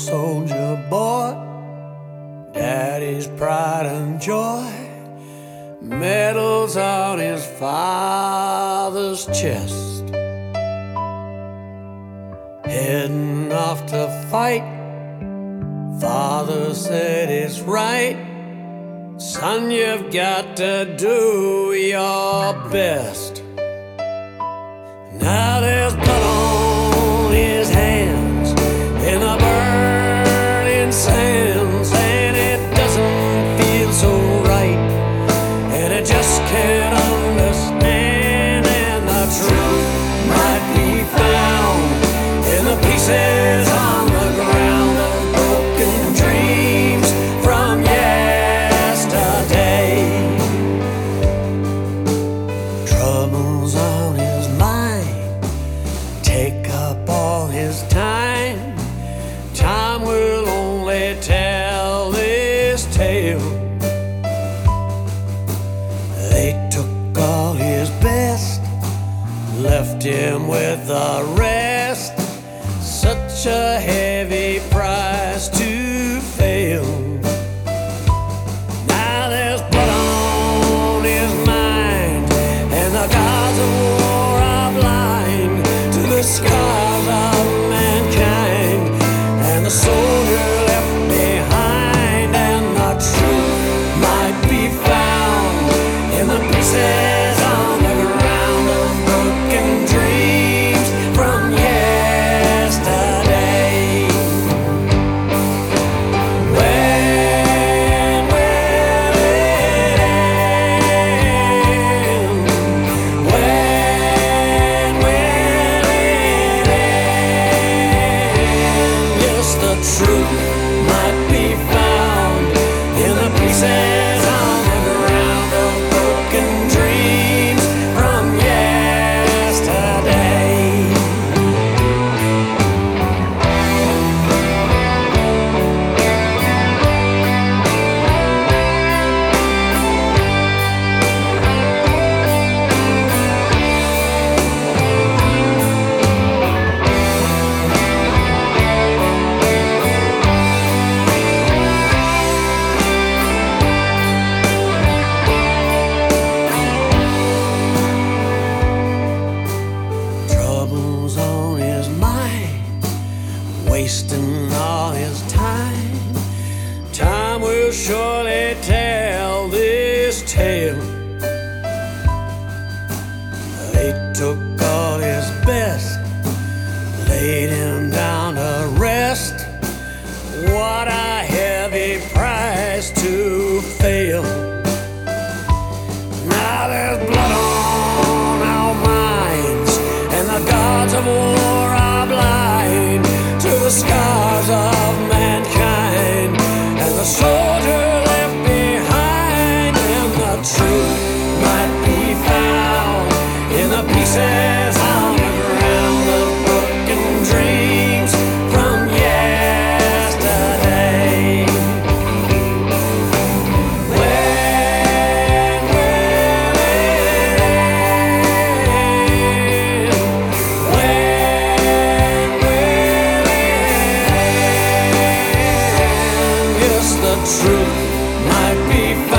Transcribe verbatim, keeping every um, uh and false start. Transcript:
soldier boy, daddy's pride and joy, medals on his father's chest, heading off to fight. Father said it's right, son, you've got to do your best. Now there's blood on his hands in the burning sands, and it doesn't feel so right, and it just can't understand. And the truth might be found in the pieces on the ground of broken dreams from yesterday. Troubles on his mind take up all his time. Time will only tell this tale. They took all his best, left him with the rest. Such a heavy price to fail. Now there's blood on his mind, and the gods of war are blind to the scars of mankind, and the soldier left behind. And the truth might be found in the pieces on the ground of broken dreams from yesterday. When will it end? When will it end? Yes, the truth might be found in the pieces on the ground of broken dreams from yesterday. Troubles on his mind, wasting all his time. Time will surely tell this tale. They took all his best, laid him down to rest. What a heavy price to fail. Now there's blood on our minds, and the gods of war are blind to the scars of mankind, and the soldier left behind. And the truth might be found in the pieces on the ground of broken dreams from yesterday. When will it end? When will it end? Yes, the truth might be found